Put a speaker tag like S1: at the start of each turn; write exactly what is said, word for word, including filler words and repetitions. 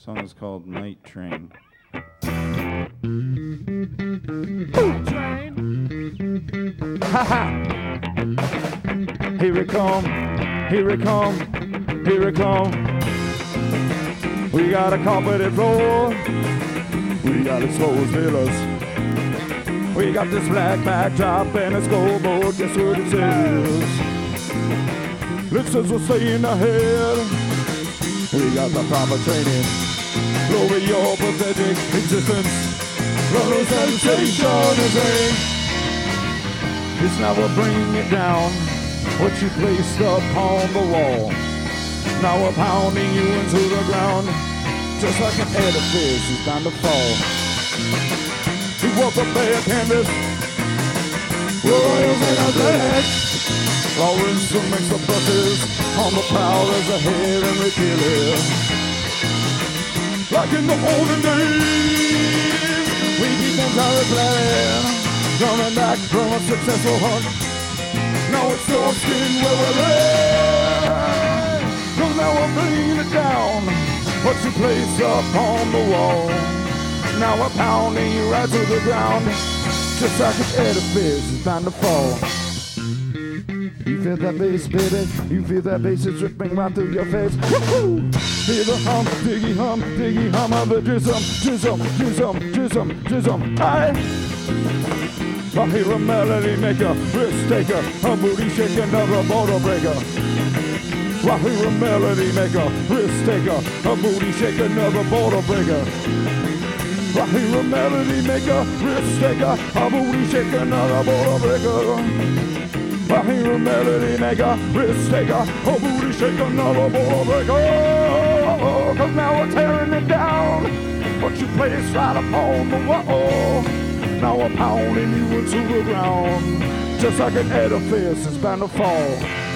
S1: song is called Night Train.
S2: Train. Here it come, here it come, here it come. We got a carpeted floor, we got exposed villas. We got this black backdrop and a scoreboard, guess what it says? It says we'll stay in the head. We got the proper training. Lower your pathetic existence. Roller sensation is ring. It's now we're bringing it down. What you placed upon the wall. Now we're pounding you into the ground. Just like an edifice is bound to fall. We walk up bare canvas. Royals in our black. Lawrence will make the buses on the prowl as a head and we kill it. Like in the olden days, we keep on our plan. Coming back from a successful hunt. Now it's your skin where we're at. Cause now we're bringing it down. What you place up on the wall. Now we're pounding you right to the ground. Just like an edifice is bound to fall. You feel that bass, baby. You feel that bass is dripping right through your face. Woo-hoo! Feel the hum, diggy hum, diggy hum of the drizzum, drizzum, drizzum, drizzum, drizzum. Aye. I hear a melody maker, risk taker, a booty shaker, another motor breaker. I hear a melody maker, risk taker, a booty shaker, another motor breaker. I hear a melody maker, risk taker, a booty shaker, another motor breaker. I hear a melody maker, risk taker, a booty shaker, another motor breaker. Cause now we're tearing it down. What you place right upon the wall. Now we're pounding you into the ground. Just like an edifice is bound to fall.